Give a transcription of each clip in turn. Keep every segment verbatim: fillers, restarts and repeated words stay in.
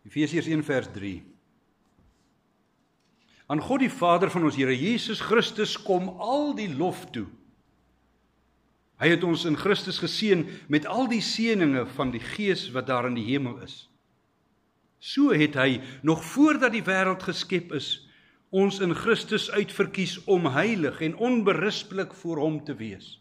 Efesiërs een vers drie. Aan God die Vader van ons Here Jesus Christus kom al die lof toe. Hy het ons in Christus geseën met al die seëninge van die Gees wat daar in die hemel is. So het hy, nog voordat die wêreld geskep is, ons in Christus uitverkies om heilig en onberispelik voor hom te wees.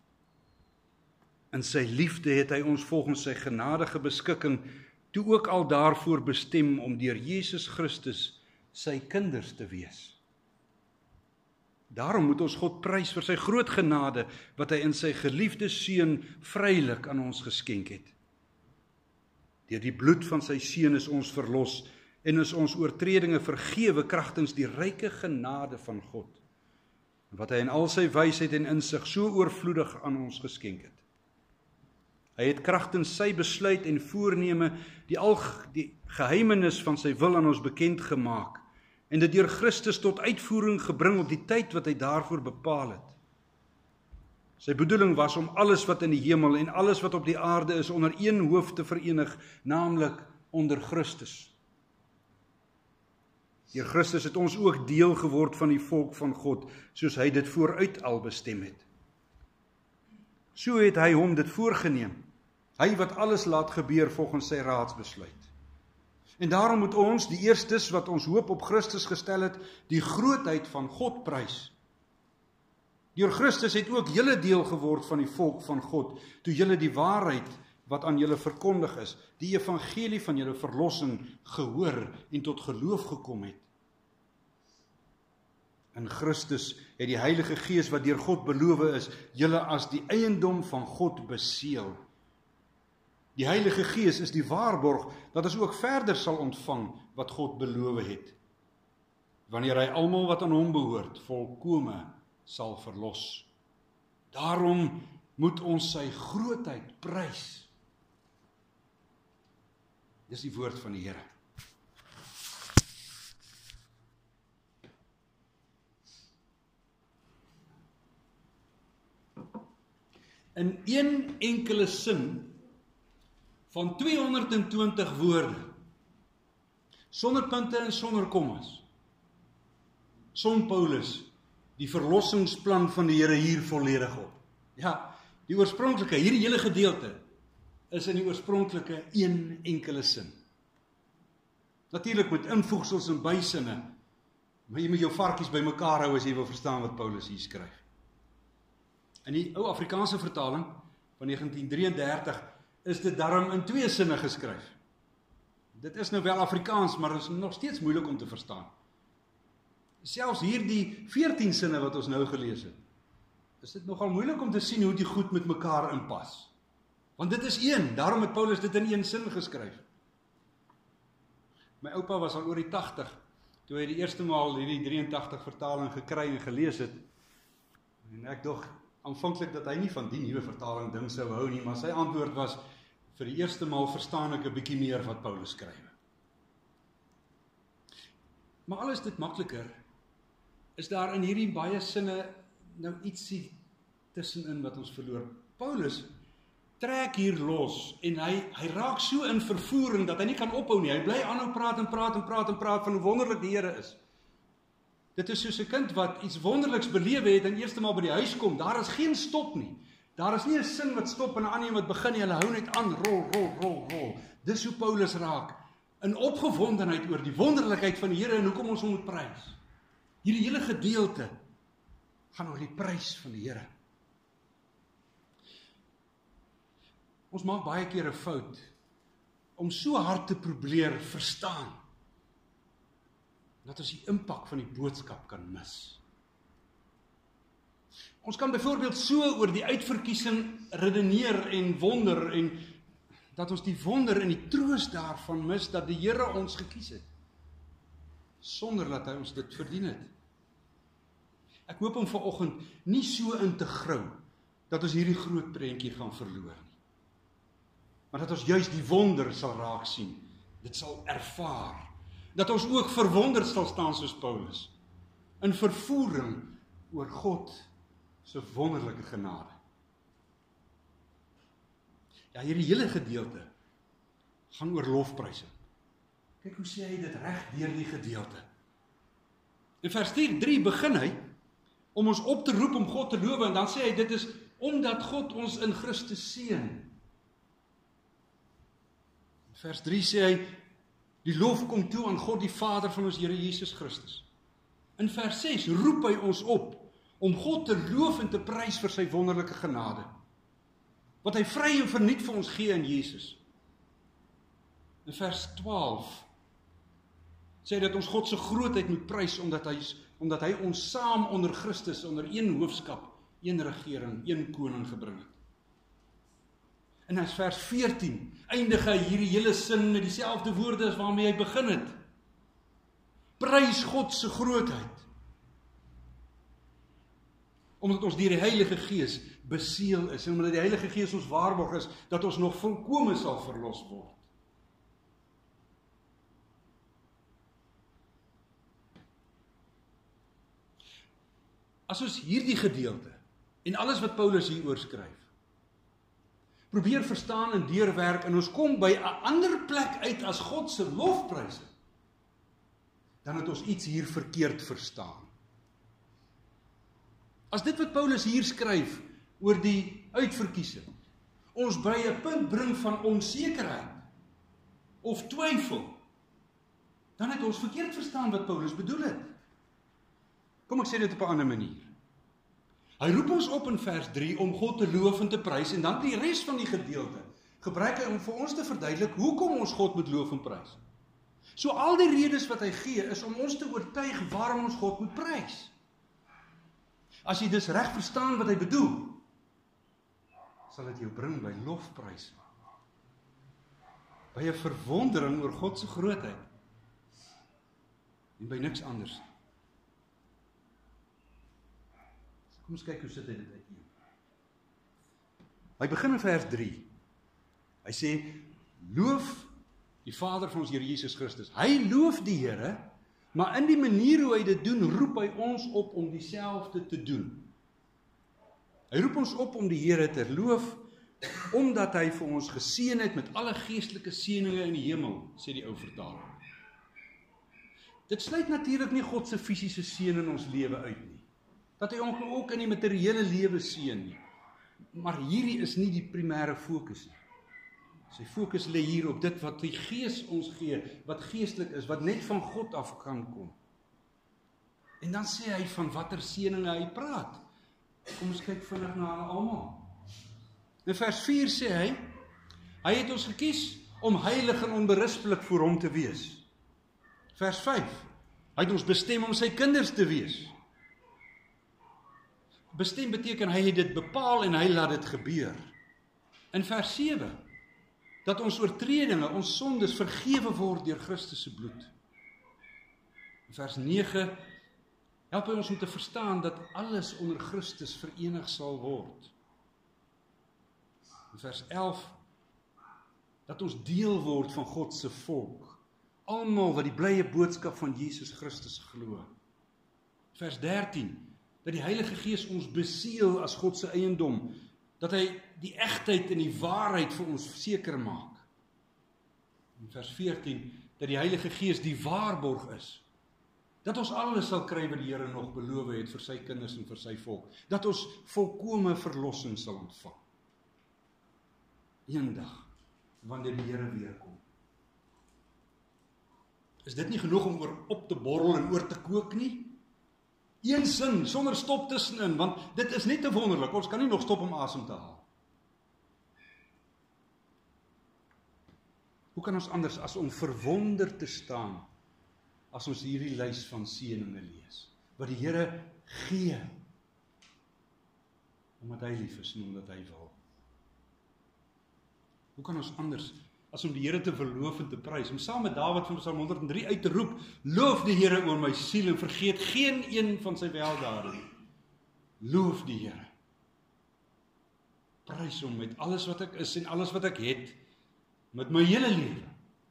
In sy liefde het hy ons volgens sy genadige beskikking toe ook al daarvoor bestem om deur Jesus Christus sy kinders te wees. Daarom moet ons God prys vir sy groot genade wat hy in sy geliefde Seun vrylik aan ons geskenk het. Deur die bloed van sy Seun is ons verlos en is ons oortredinge vergewe kragtens die ryke genade van God, wat hy in al sy wysheid en insig so oorvloedig aan ons geskenk het. Hy het kragtens sy besluit en voorneme die al die geheimenis van sy wil aan ons bekend gemaak en dit deur Christus tot uitvoering gebring op die tyd wat hy daarvoor bepaal het. Sy bedoeling was om alles wat in die hemel en alles wat op die aarde is onder een hoof te verenig, naamlik onder Christus. Deur Christus het ons ook deel geword van die volk van God, soos hy dit vooruit al bestem het. So het hy hom dit voorgeneem, hy wat alles laat gebeur volgens sy raadsbesluit. En daarom moet ons, die eerstes wat ons hoop op Christus gestel het, die grootheid van God prys. Deur Christus het ook julle deel geword van die volk van God, toe julle die waarheid wat aan julle verkondig is, die evangelie van julle verlossing gehoor en tot geloof gekom het. In Christus het die Heilige Gees wat deur God beloof is, julle as die eiendom van God beseël. Die Heilige Gees is die waarborg dat ons ook verder sal ontvang wat God beloof het, wanneer hy almal wat aan hom behoort volkome sal verlos. Daarom moet ons sy grootheid prys. Dis die woord van die Here. In een enkele sin van tweehonderdtwintig woorde, sonder punte en sonder kommas, som Paulus die verlossingsplan van die Here hier volledig op. Ja, die oorspronklike, hierdie hele gedeelte, is in die oorspronklike een enkele sin. Natuurlik met invoegsels en bysinne, maar jy moet jou varkies by mekaar hou as jy wil verstaan wat Paulus hier skryf. In die ou Afrikaanse vertaling van negentien drieëndertig is dit daarom in twee sinne geskryf. Dit is nou wel Afrikaans, maar is nog steeds moeilik om te verstaan. Selfs hierdie veertien sinne wat ons nou gelees het, is dit nogal moeilik om te sien hoe die goed met mekaar inpas. Want dit is een, daarom het Paulus dit in een sin geskryf. My oupa was al oor die tachtig, toe hy die eerste maal hierdie drieëntagtig vertaling gekry en gelees het. En ek dog aanvanklik dat hy nie van die nuwe vertaling ding sou hou nie, maar sy antwoord was, vir die eerste maal verstaan ek 'n bietjie meer wat Paulus skryf. Maar al is dit makliker, is daar in hierdie baie sinne nou ietsie tussenin wat ons verloor. Paulus trek hier los en hy, hy raak so in vervoering dat hy nie kan ophou nie. Hy bly aanhou praat en praat en praat en praat van hoe wonderlik die Here is. Dit is soos 'n kind wat iets wonderliks belewe het en eerste maal by die huis kom. Daar is geen stop nie. Daar is nie 'n sin wat stop en 'n ander een wat begin nie. Hulle hou net aan, rol, rol, rol, rol. Dis hoe Paulus raak. In opgewondenheid oor die wonderlikheid van die Here en hoekom ons hom moet prys. Hierdie hele gedeelte gaan oor die prys van die Here. Ons maak baie keer 'n fout om so hard te probeer verstaan dat ons die impak van die boodskap kan mis. Ons kan byvoorbeeld so oor die uitverkiesing redeneer en wonder en dat ons die wonder en die troos daarvan mis dat die Here ons gekies het, sonder dat hy ons dit verdien het. Ek hoop om vanoggend nie so in te grou dat ons hierdie groot prentjie gaan verloor nie. Maar dat ons juist die wonder sal raak sien, dit sal ervaar, dat ons ook verwonderd sal staan soos Paulus, in vervoering oor God se wonderlike genade. Ja, hierdie hele gedeelte gaan oor lofprysing. Kyk hoe sê hy dit reg deur die gedeelte. In vers drie begin hy om ons op te roep om God te loof, en dan sê hy, dit is omdat God ons in Christus seën. In vers drie sê hy, die lof kom toe aan God die Vader van ons Here Jesus Christus. In vers ses roep hy ons op om God te loof en te prys vir sy wonderlike genade, wat hy vry en verniet vir ons gee in Jesus. In vers twaalf sê hy dat ons God se grootheid moet prys, omdat hy, omdat hy ons saam onder Christus, onder een hoofskap, een regering, een koning gebring het. En as vers veertien eindig hy hierdie hele sin met dieselfde woorde as waarmee hy begin het. Prys God se grootheid. Omdat ons deur die Heilige Gees beseël is, en omdat die Heilige Gees ons waarborg is, dat ons nog volkome sal verlos word. As ons hierdie gedeelte, en alles wat Paulus hier oorskryf, probeer verstaan en deurwerk, en ons kom by 'n ander plek uit as God se lofpryse, dan het ons iets hier verkeerd verstaan. As dit wat Paulus hier skryf oor die uitverkiesing, ons by 'n punt bring van onsekerheid of twyfel, dan het ons verkeerd verstaan wat Paulus bedoel het. Kom ek sê dit op 'n ander manier. Hy roep ons op in vers drie om God te loof en te prys, en dan die res van die gedeelte gebruik hy om vir ons te verduidelik hoekom ons God moet loof en prys. So al die redes wat hy gee is om ons te oortuig waarom ons God moet prys. As jy dus reg verstaan wat hy bedoel, sal dit jou bring by lofprys, by 'n verwondering oor God se grootheid, en by niks anders. Kom ons kyk hoe sit hy dit uiteen. Hy begin in vers drie. Hy sê, loof die Vader van ons Here Jesus Christus. Hy loof die Here, maar in die manier hoe hy dit doen, roep hy ons op om dieselfde te doen. Hy roep ons op om die Here te loof, omdat hy vir ons geseën het met alle geestelike seëninge in die hemel, sê die ou vertaling. Dit sluit natuurlik nie God se fisiese seën in ons lewe uit nie. Dat hy ons ook in die materiële lewe seën nie. Maar hierdie is nie die primêre fokus nie. Sy fokus lê hier op dit wat die Gees ons gee, wat geestelik is, wat net van God af kan kom. En dan sê hy van watter seëninge hy praat. Kom ons kyk vinnig na hulle almal. In vers vier sê hy, hy het ons gekies om heilig en onberispelik voor hom te wees. Vers vyf, hy het ons bestem om sy kinders te wees. Bestem beteken hy het dit bepaal en hy laat dit gebeur. In vers sewe, dat ons oortredinge, ons sondes vergewe word deur Christus se bloed. In vers nege, help hy ons om te verstaan dat alles onder Christus verenig sal word. In vers elf, dat ons deel word van God se volk, almal wat die blye boodskap van Jesus Christus glo. Vers dertien, dat die Heilige Gees ons beseël as God se eiendom, dat hy die egtheid en die waarheid vir ons seker maak. In vers veertien, dat die Heilige Gees die waarborg is, dat ons alles sal kry wat die Here nog beloof het vir sy kinders en vir sy volk, dat ons volkome verlossing sal ontvang. Eendag, wanneer die Here weer kom. Is dit nie genoeg om oor op te borrel en oor te kook nie? Een sin, sonder stop tussenin, want dit is net te wonderlik, ons kan nie nog stop om asem te haal. Hoe kan ons anders as om verwonder te staan, as ons hierdie lys van seëninge lees, wat die Here gee, omdat hy lief is en omdat hy wil. Hoe kan ons anders as om die Here te verloof en te prys, om saam met Dawid van Psalm honderd en drie uit te roep, loof die Here oor my siel en vergeet geen een van sy weldade nie. Loof die Here. Prys hom met alles wat ek is en alles wat ek het, met my hele lewe.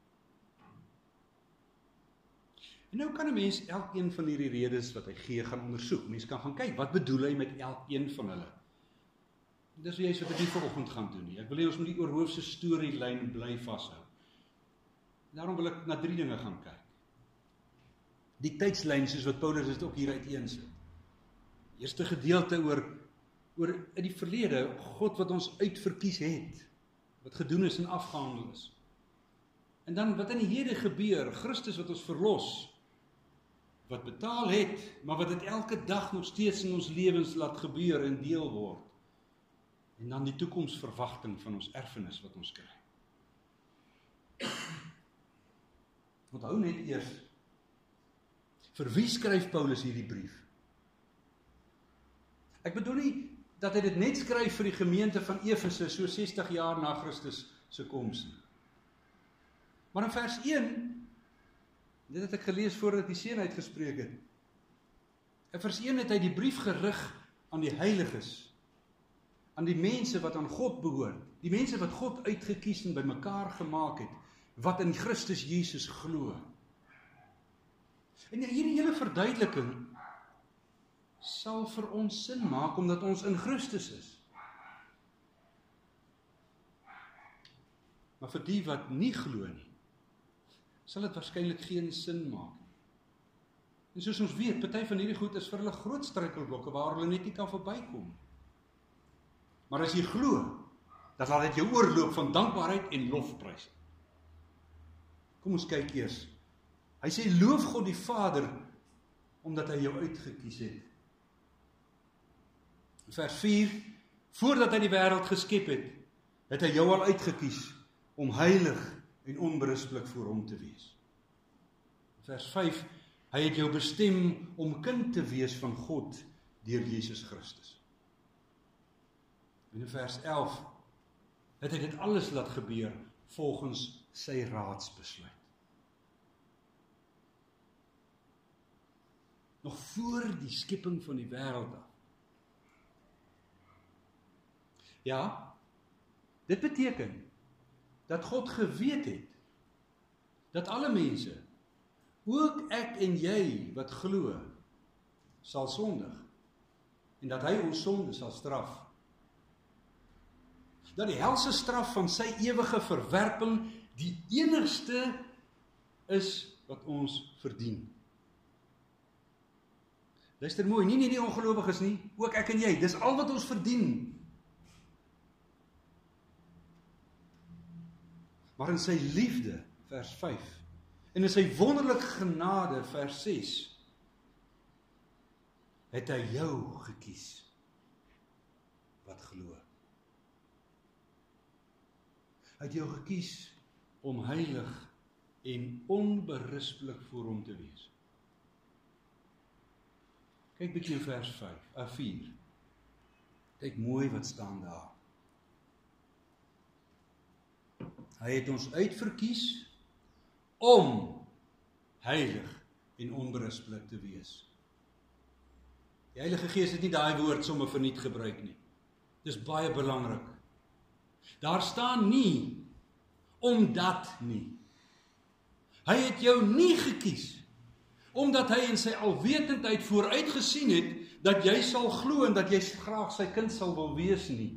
En nou kan 'n mens elkeen van hierdie redes wat hy gee gaan ondersoek. Mens kan gaan kyk, wat bedoel hy met elkeen van hulle? Dis juist wat ek nie vanoggend gaan doen nie. Ek wil hê ons moet die oorhoofse storielyn bly vashou. Daarom wil ek na drie dinge gaan kyk. Die tydslyn, soos wat Paulus dit ook hier uiteensit. Eerste gedeelte oor, oor in die verlede, God wat ons uitverkies het, wat gedoen is en afgehandel is. En dan wat in die hede gebeur, Christus wat ons verlos, wat betaal het, maar wat dit elke dag nog steeds in ons lewens laat gebeur en deel word. En dan die toekomsverwagting van ons erfenis wat ons kry. Onthou net eers, vir wie skryf Paulus hierdie brief? Ek bedoel nie dat hy dit net skryf vir die gemeente van Efese so sestig jaar na Christus se koms nie. Maar in vers een, dit het ek gelees voordat die seun uitgespreek het. In vers een het hy die brief gerig aan die heiliges, aan die mense wat aan God behoort, die mense wat God uitgekies en bymekaar gemaak het, wat in Christus Jesus glo. En hierdie hele verduideliking sal vir ons sin maak, omdat ons in Christus is. Maar vir die wat nie glo nie, sal dit waarskynlik geen sin maak. En soos ons weet, party van hierdie goed is vir hulle groot struikelblokke, waar hulle net nie kan verbykom. Maar as jy glo, dan sal dit jou oorloop van dankbaarheid en lofprys. Kom ons kyk eers. Hy sê, loof God die Vader, omdat hy jou uitgekies het. Vers vier, voordat hy die wêreld geskep het, het hy jou al uitgekies, om heilig en onberispelik voor hom te wees. Vers vyf, hy het jou bestem om kind te wees van God, deur Jesus Christus. En in vers elf, het hy dit alles laat gebeur, volgens sy raadsbesluit. Nog voor die skepping van die wêreld af. Ja, dit beteken, dat God geweet het, dat alle mense, ook ek en jy wat glo, sal sondig, en dat hy ons sonde sal straf. Dat die helse straf van sy ewige verwerping die enigste is wat ons verdien. Luister mooi, nie nie die ongelowiges nie, ook ek en jy, dis al wat ons verdien. Maar in sy liefde, vers vyf, en in sy wonderlike genade, vers ses, het hy jou gekies, wat glo. Hy het jou gekies om heilig en onberispelik voor hom te wees. Kyk bietjie in vers vyf, uh, vier. Kyk mooi wat staan daar. Hy het ons uitverkies om heilig en onberispelik te wees. Die Heilige Gees het nie daai woord sommer verniet gebruik nie. Dis baie belangrik. Daar staan nie, omdat nie. Hy het jou nie gekies, omdat hy in sy alwetendheid vooruitgesien het, dat jy sal glo en dat jy graag sy kind sal wil wees nie.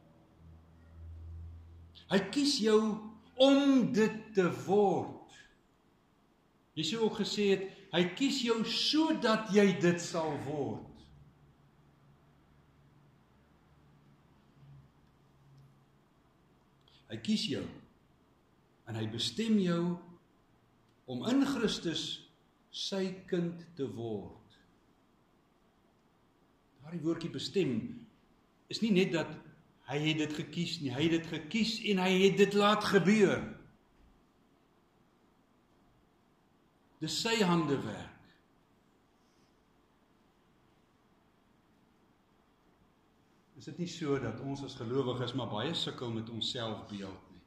Hy kies jou om dit te word. Jy sou ook gesê het, hy kies jou sodat jy dit sal word. Hy kies jou, en hy bestem jou, om in Christus sy kind te word. Daardie woordjie bestem, is nie net dat hy het dit gekies nie, hy het dit gekies en hy het dit laat gebeur. Dis sy handewerk. Is dit nie so dat ons as gelowiges maar baie sukkel met ons selfbeeld nie?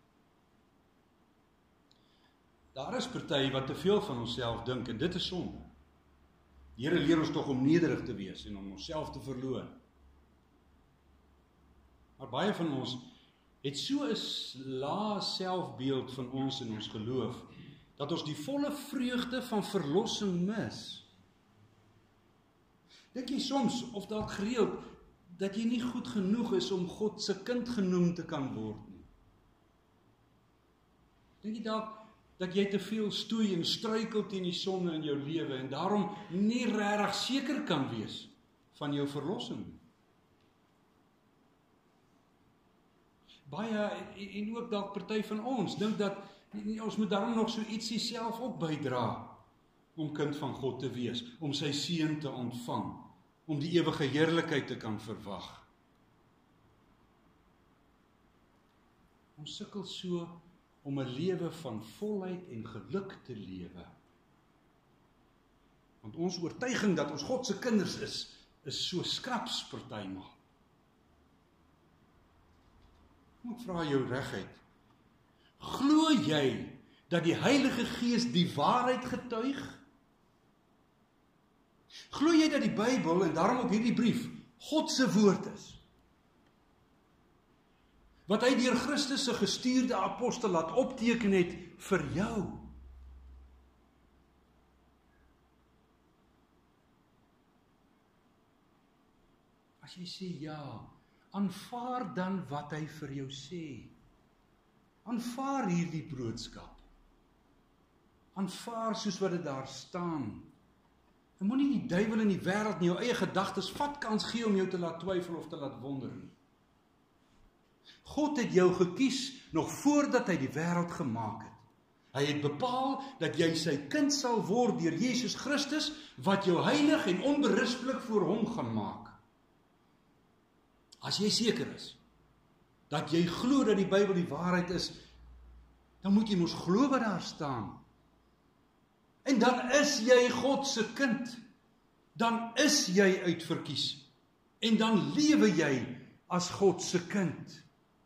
Daar is party wat te veel van onsself dink en dit is sonde. Die Here leer ons tog om nederig te wees en om onsself te verloon. Maar baie van ons het so 'n lae selfbeeld van ons en ons geloof, dat ons die volle vreugde van verlossing mis. Dink jy soms, of dalk gereeld, dat jy nie goed genoeg is om God se kind genoem te kan word nie? Dink jy dalk dat jy te veel stoei en struikel teen die sonde in jou lewe en daarom nie regtig seker kan wees van jou verlossing. Baie, en ook dalk party van ons, dink dat ons moet daarom nog so ietsie self ook bydra om kind van God te wees, om sy seën te ontvang, om die ewige heerlikheid te kan verwag. Ons sukkel so om 'n lewe van volheid en geluk te lewe. Want ons oortuiging dat ons God se kinders is, is so skraps partymal. Ek vra jou reguit, glo jy dat die Heilige Gees die waarheid getuig? Glo jy dat die Bybel, en daarom ook hierdie brief, God se woord is? Wat hy deur Christus se gestuurde apostel laat opteken het vir jou? As jy sê ja, aanvaar dan wat hy vir jou sê. Aanvaar hierdie boodskap. Aanvaar soos wat dit daar staan. En moenie die duiwel in die wêreld in jou eie gedagtes vat kans gee om jou te laat twyfel of te laat wonder nie. God het jou gekies nog voordat hy die wêreld gemaak het. Hy het bepaal dat jy sy kind sal word deur Jesus Christus, wat jou heilig en onberispelik voor hom gaan maak. As jy seker is dat jy glo dat die Bybel die waarheid is, dan moet jy mos glo wat daar staan. En dan is jy God se kind. Dan is jy uitverkies. En dan lewe jy as God se kind.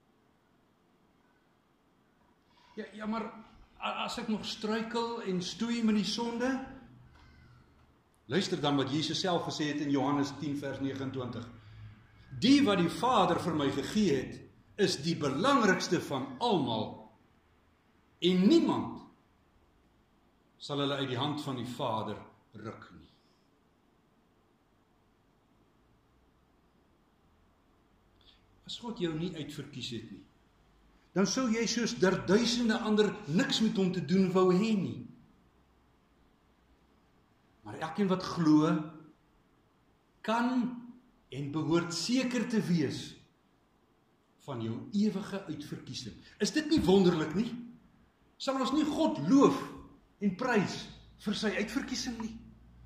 Ja, ja, maar as ek nog struikel en stoei met die sonde, luister dan wat Jesus self gesê het in Johannes tien vers nege en twintig. Die wat die Vader vir my gegee het, is die belangrikste van almal, en niemand sal hulle uit die hand van die Vader ruk nie. As God jou nie uitverkies het nie, dan sou jy soos der duisende ander niks met hom te doen wou hê nie. Maar elkeen wat glo, kan en behoort seker te wees van jou ewige uitverkiesing. Is dit nie wonderlik nie? Sal ons nie God loof en prys vir sy uitverkiesing nie?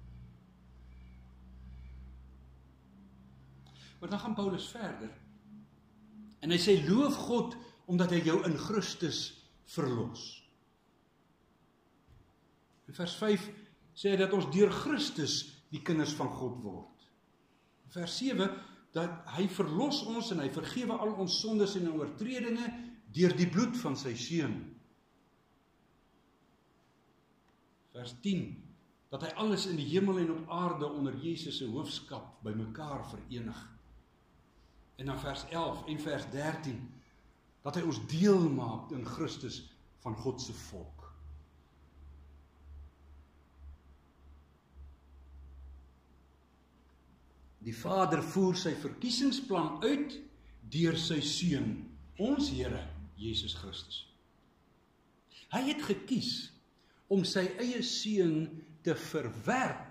Maar dan gaan Paulus verder. En hy sê, loof God omdat hy jou in Christus verlos. In vers vyf sê hy dat ons deur Christus die kinders van God word. In vers sewe, dat hy verlos ons en hy vergewe al ons sondes en oortredinge deur die bloed van sy seun. Vers tien, dat hy alles in die hemel en op aarde onder Jesus se hoofskap bymekaar verenig. En dan vers elf en vers dertien, dat hy ons deel maak in Christus van God se volk. Die Vader voer sy verkiesingsplan uit deur sy seun, ons Here Jesus Christus. Hy het gekies om sy eie seun te verwerp,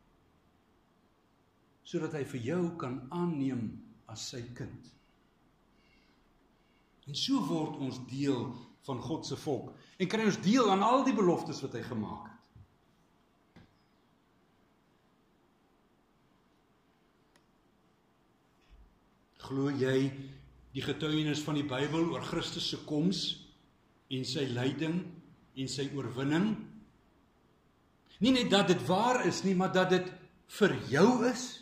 sodat hy vir jou kan aanneem as sy kind. En so word ons deel van God se volk, en kry ons deel aan al die beloftes wat hy gemaak het. Glo jy die getuienis van die Bybel oor Christus se koms en sy lyding en sy oorwinning? Nie net dat dit waar is nie, maar dat dit vir jou is.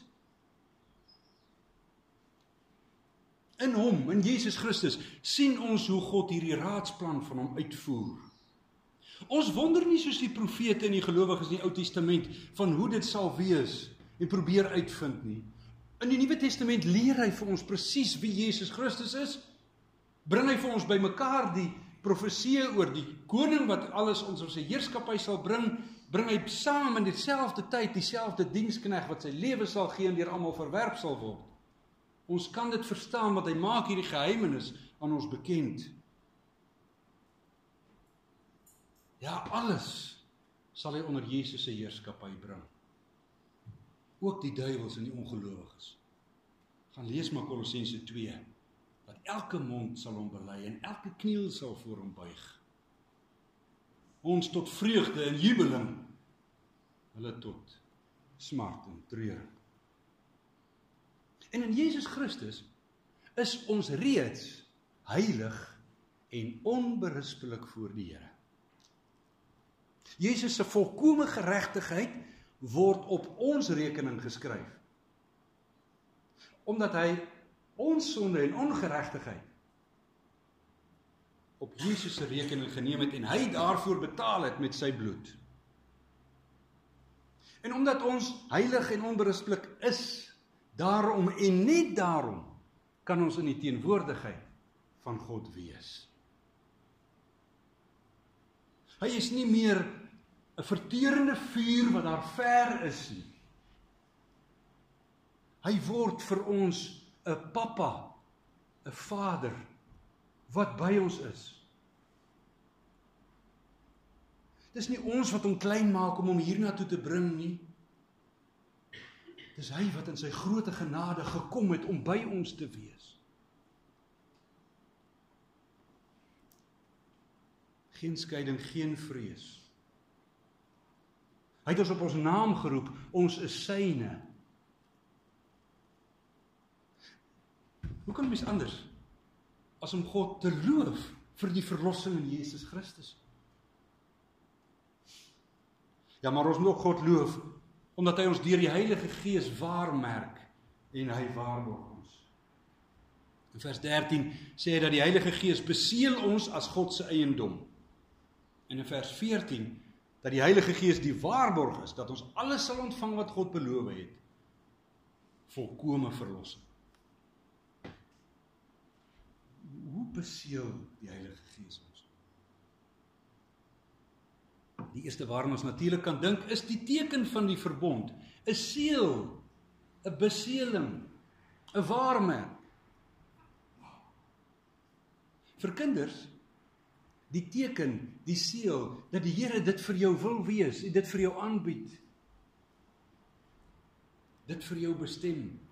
In hom, in Jesus Christus, sien ons hoe God hierdie raadsplan van hom uitvoer. Ons wonder nie soos die profete en die gelowiges in die Ou Testament van hoe dit sal wees en probeer uitvind nie. In die Nuwe Testament leer hy vir ons presies wie Jesus Christus is. Bring hy vir ons bymekaar die profeseë oor die koning wat alles ons op sy heerskappy sal bring, bring hy saam in dieselfde tyd dieselfde diensknegt wat sy lewe sal gee en deur almal verwerp sal word. Ons kan dit verstaan, want hy maak hierdie geheimenis aan ons bekend. Ja, alles sal hy onder Jesus se heerskappy bring. Ook die duiwels en die ongelowiges. Gaan lees maar Kolossense twee, dat elke mond sal hom bely en elke kniel sal voor hom buig. Ons tot vreugde en jubeling, hulle tot smart en treuring. En in Jesus Christus is ons reeds heilig en onberispelik voor die Here. Jesus se volkome geregtigheid word op ons rekening geskryf. Omdat hy ons sonde en ongeregtigheid op Jesus se rekening geneem het en hy daarvoor betaal het met sy bloed. En omdat ons heilig en onberispelik is, daarom en net daarom kan ons in die teenwoordigheid van God wees. Hy is nie meer 'n verterende vuur wat daar ver is nie. Hy word vir ons 'n pappa, 'n vader, wat by ons is. Dis nie ons wat hom klein maak om hom hiernatoe te bring nie. Dis hy wat in sy groote genade gekom het om by ons te wees. Geen skeiding, geen vrees. Hy het ons op ons naam geroep, ons is syne. Hoe kan mens anders as om God te loof vir die verlossing in Jesus Christus? Ja, maar ons moet ook God loof, omdat hy ons deur die Heilige Gees waarmerk en hy waarborg ons. In vers dertien sê hy dat die Heilige Gees beseël ons as God se eiendom. En in vers veertien, dat die Heilige Gees die waarborg is, dat ons alles sal ontvang wat God beloof het. Volkome verlossing. Hoe beseël die Heilige Gees ons? Die eerste waarna ons natuurlik kan dink, is die teken van die verbond. 'n Seël, 'n beseeling, 'n waarmerk. Vir kinders, die teken, die seël, dat die Here dit vir jou wil wees, dit vir jou aanbied, dit vir jou bestem.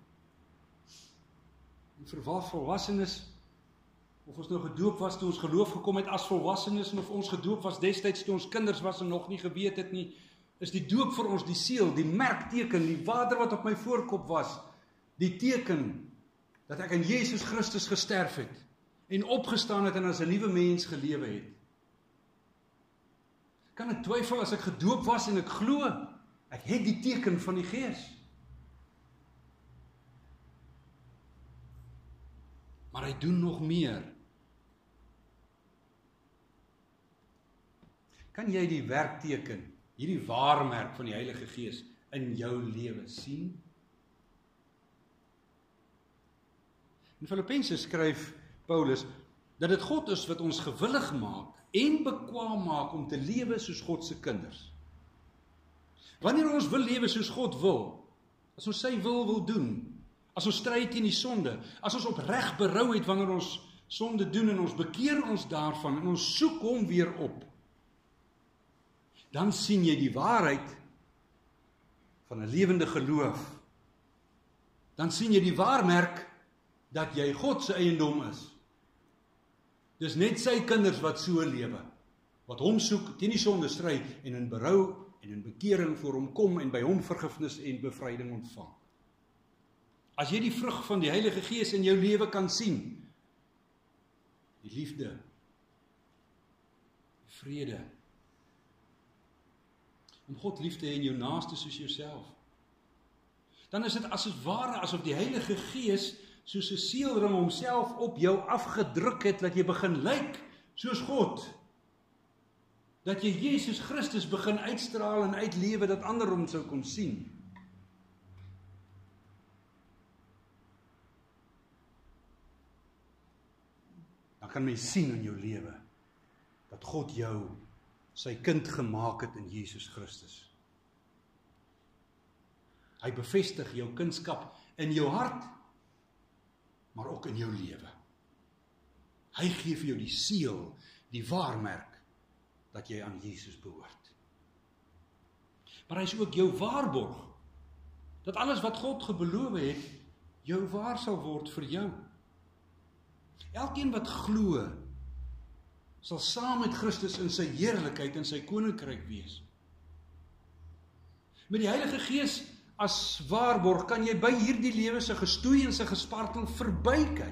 En vir volwassenes, of ons nou gedoop was toe ons geloof gekom het as volwassenes, en of ons gedoop was destyds toe ons kinders was en nog nie geweet het nie, is die doop vir ons die seël, die merkteken, die water wat op my voorkop was, die teken, dat ek in Jesus Christus gesterf het, en opgestaan het en as 'n nuwe mens gelewe het. Kan ek twyfel as ek gedoop was en ek glo, ek het die teken van die Gees. Maar hy doen nog meer. Kan jy die werkteken, hierdie waarmerk van die Heilige Gees in jou lewe sien? In Filippense skryf Paulus, dat dit God is wat ons gewillig maak en bekwaam maak om te lewe soos God se kinders. Wanneer ons wil lewe soos God wil, as ons sy wil wil doen, as ons stry teen die sonde, as ons opreg berou het wanneer ons sonde doen en ons bekeer ons daarvan en ons soek hom weer op, dan sien jy die waarheid van 'n lewende geloof. Dan sien jy die waarmerk dat jy God se eiendom is. Dis net sy kinders wat so lewe, wat hom soek, teen die sonde stry en in berou en in bekering voor hom kom en by hom vergifnis en bevryding ontvang. As jy die vrug van die Heilige Gees in jou lewe kan sien, die liefde, die vrede, om God lief te hê en jou naaste soos jouself, dan is dit as het ware asof die Heilige Gees soos 'n seelring homself op jou afgedruk het, dat jy begin lyk soos God. Dat jy Jesus Christus begin uitstraal en uitlewe, dat ander hom sou kon sien. Dan kan mens sien in jou lewe, dat God jou sy kind gemaak het in Jesus Christus. Hy bevestig jou kindskap in jou hart, maar ook in jou lewe. Hy gee vir jou die seël, die waarmerk dat jy aan Jesus behoort. Maar hy is ook jou waarborg, dat alles wat God gebeloof het, jou waar sal word vir jou. Elkeen wat glo, sal saam met Christus in sy heerlikheid en sy koninkryk wees. Met die Heilige Gees as waarborg kan jy by hierdie lewe se gestoei en sy gespartel verbykyk.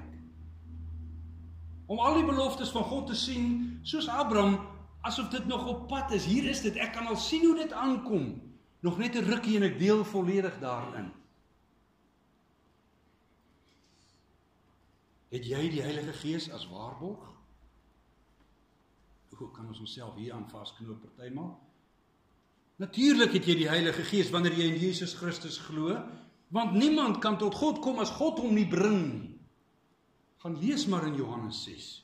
Om al die beloftes van God te sien, soos Abraham, asof dit nog op pad is. Hier is dit, ek kan al sien hoe dit aankom. Nog net 'n rukkie en ek deel volledig daarin. Het jy die Heilige Gees as waarborg? Hoe kan ons onsself hier aan vasknoop partymal? Natuurlik het jy die Heilige Gees wanneer jy in Jesus Christus glo, want niemand kan tot God kom as God hom nie bring nie. Gaan lees maar in Johannes ses.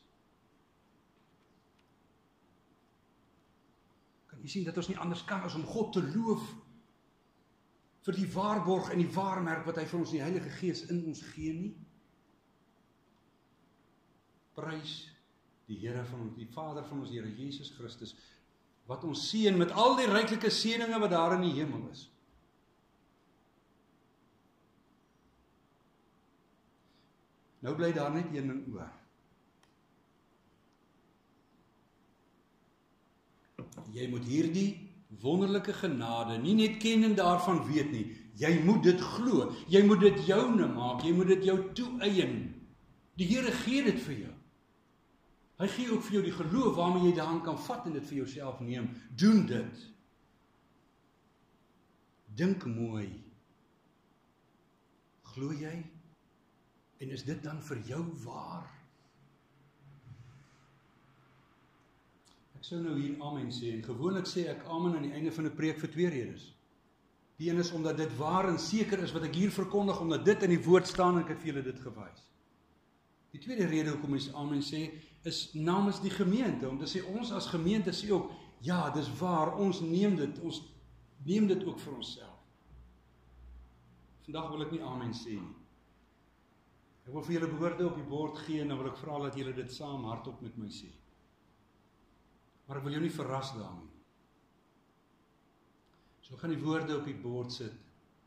Kan jy sien dat ons nie anders kan as om God te loof vir die waarborg en die waarmerk wat hy vir ons die Heilige Gees in ons gee nie? Prys die Here van ons, die Vader van ons Here Jesus Christus, wat ons seën met al die ryklike seëninge wat daar in die hemel is. Nou bly daar net een ding oor. Jy moet hierdie wonderlike genade nie net ken en daarvan weet nie. Jy moet dit glo. Jy moet dit joune maak. Jy moet dit jou toeëien. Die Here gee dit vir jou. Hy gee ook vir jou die geloof waarmee jy daaraan kan vat en dit vir jouself neem. Doen dit. Dink mooi. Glo jy? En is dit dan vir jou waar? Ek sou nou hier amen sê, en gewoonlik sê ek amen aan die einde van 'n preek vir twee redes. Die een is omdat dit waar en seker is wat ek hier verkondig, omdat dit in die woord staan en ek het vir julle dit gewys. Die tweede rede hoekom ons amen sê, is namens die gemeente, om te sê ons as gemeente sê ook, ja, dis waar, ons neem dit, ons neem dit ook vir onsself. Vandag wil ek nie amen sê nie. Ek wil vir julle woorde op die bord gee en dan wil ek vra dat julle dit saam hardop met my sê. Maar ek wil jou nie verras daarmee. So ek gaan die woorde op die bord sit.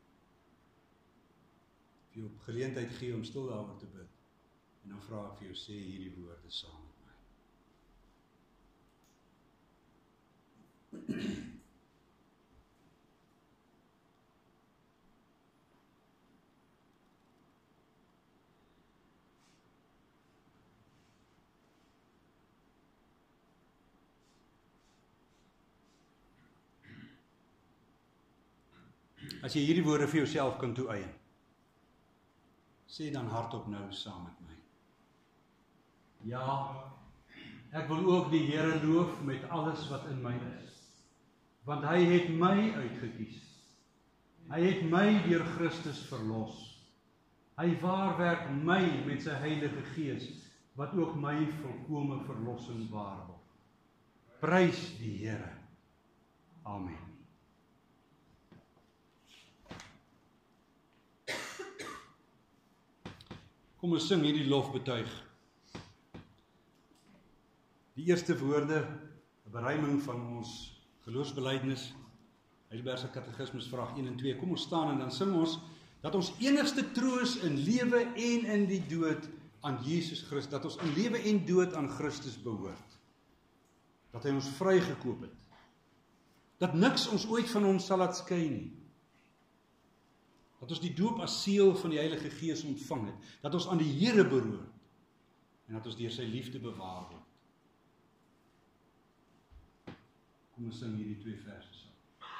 Vir jou op geleentheid gee om stil daaroor te bid. En dan vra ek vir jou, sê hierdie woorde saam met my. As jy hierdie woorde vir jouself kan toeëien, sê dan hardop nou saam met my. Ja, ek wil ook die Here loof met alles wat in my is, want hy het my uitgekies. Hy het my deur Christus verlos. Hy waarwerk my met sy Heilige Gees, wat ook my volkome verlossing waarborg. Prys die Here. Amen. Kom ons sing hierdie lofbetuig. Die eerste woorde, 'n beruiming van ons geloofsbelijdenis, Heidelbergse Katekismus vraag een en twee. Kom ons staan en dan sing ons dat ons enigste troos in lewe en in die dood aan Jesus Christus, dat ons in lewe en dood aan Christus behoort. Dat hy ons vrygekoop het. Dat niks ons ooit van hom sal laat skei nie. Dat ons die doop as seël van die Heilige Gees ontvang het, dat ons aan die Here behoort, en dat ons deur sy liefde bewaar word. Kom ons sing hierdie twee verse saam.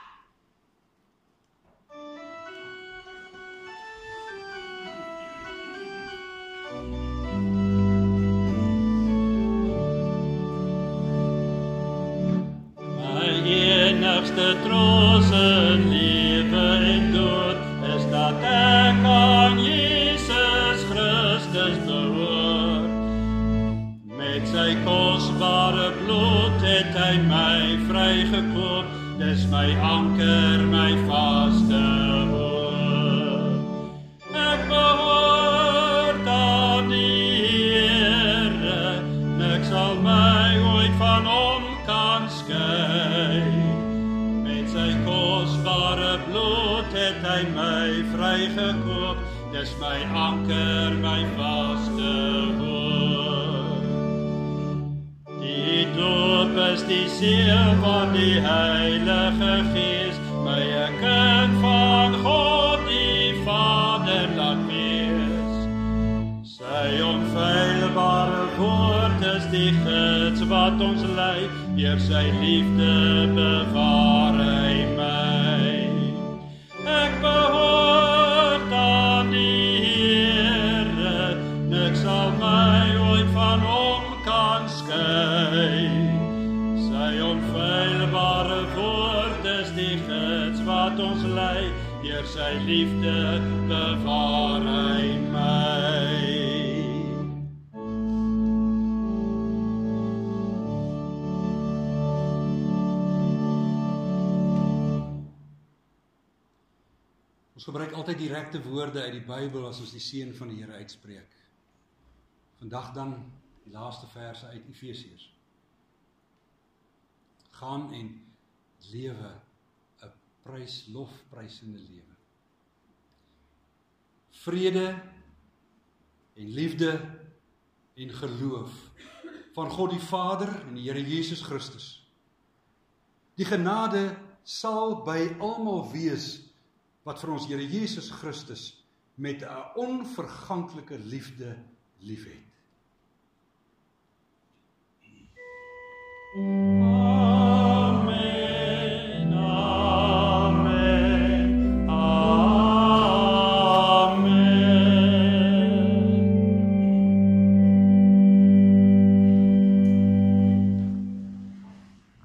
My enigste troos in lewe en dood, dat ek aan Jesus Christus behoort. Met sy kosbare bloed het hy my vrygekoop, dis my anker, my vaste hoop. Ek behoort aan die Here, niks sal my ooit van hom kan skei. kostbare bloed het hy my vrygekoop, dis my anker, my vaste hoop. Die doop is die seël van die Heilige Gees, my 'n kind van God, die Vader laat wees. Sy onfeilbare woord is die gids wat ons lei, deur sy liefde bewaar hy my. Ek behoort aan die Here, niks sal my ooit van hom kan skei. Sy onfeilbare woord is die gids wat ons lei, deur sy liefde bewaar hy my. Ons gebruik altyd direkte woorde uit die Bybel as ons die seën van die Here uitspreek. Vandag dan die laaste verse uit Efesiërs. Gaan en lewe 'n prys lofprysende lewe. Vrede en liefde en geloof van God die Vader en die Here Jesus Christus. Die genade sal by almal wees wat vir ons Here Jesus Christus met 'n onverganklike liefde liefhet.